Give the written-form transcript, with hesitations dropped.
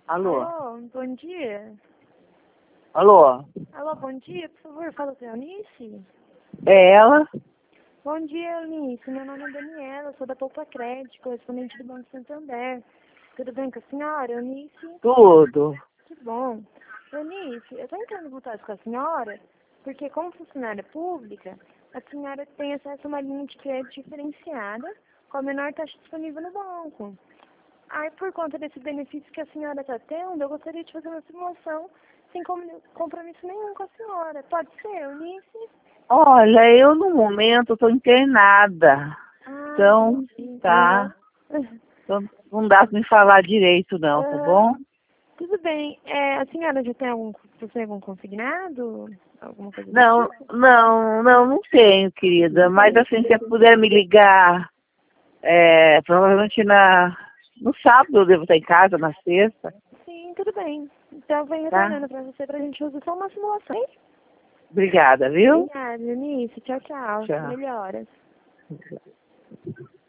Alô? Alô, bom dia. Alô? Alô, bom dia, por favor, fala com a Eunice. É ela? Bom dia, Eunice. Meu nome é Daniela, sou da Poupa Crédito, correspondente do Banco Santander. Tudo bem com a senhora, Eunice? Tudo. Que bom. Eunice, eu estou entrando em contato com a senhora, porque como funcionária pública, a senhora tem acesso a uma linha de crédito diferenciada com a menor taxa disponível no banco. Aí, por conta desse benefício que a senhora está tendo, eu gostaria de fazer uma simulação sem compromisso nenhum com a senhora. Pode ser, Eunice? Olha, eu no momento estou internada. Ah, Então, entendi. tá. Aham. Então, não dá pra me falar direito não, tá bom? Aham. Tudo bem. A senhora já tem algum consignado? Alguma coisa do Não, tipo? não tenho, querida. Mas assim, se você puder me ligar, provavelmente no sábado eu devo estar em casa, na sexta, Sim, tudo bem. Então, eu venho tá? retornando para você para a gente fazer só uma simulação. Hein? Obrigada, viu? Obrigada, Eunice. Tchau, tchau. Tchau. Melhoras.